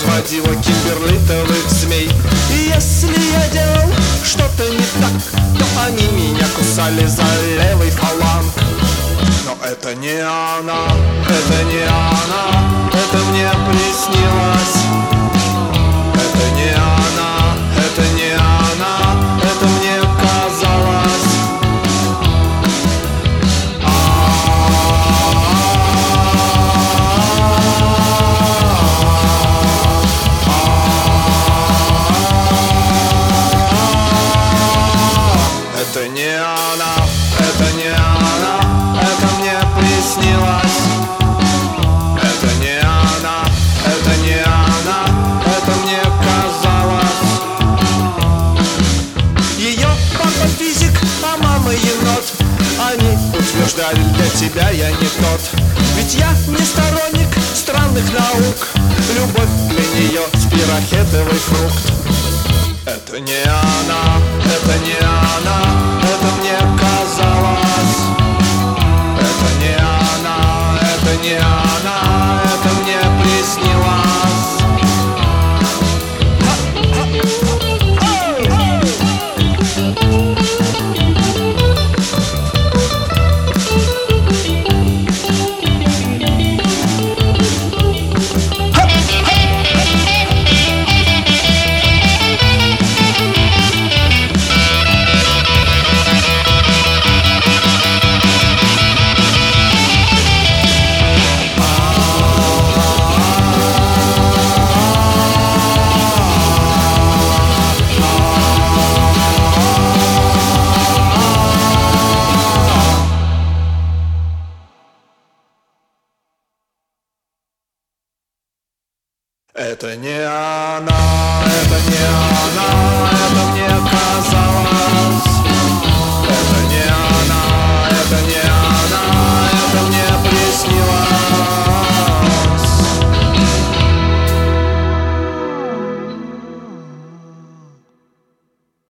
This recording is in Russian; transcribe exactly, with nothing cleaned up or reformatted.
сводила кимберлитовых змей. И если я делал что-то не так, то они меня кусали за левый фаланг. Но это не она, это не она, это мне приснилось. Это не она, это не она, это мне казалось. Это не она, это не она, это мне приснилось. Это не она, это не она, это мне казалось. Ее папа физик, а мама енот. Они утверждали, для тебя я не тот. Ведь я не сторонник странных наук. Любовь для нее спирохетовый фрукт. Это не она, это не она, это мне казалось. Это не она, это не она, это мне приснилось. Это не она, это не она, это мне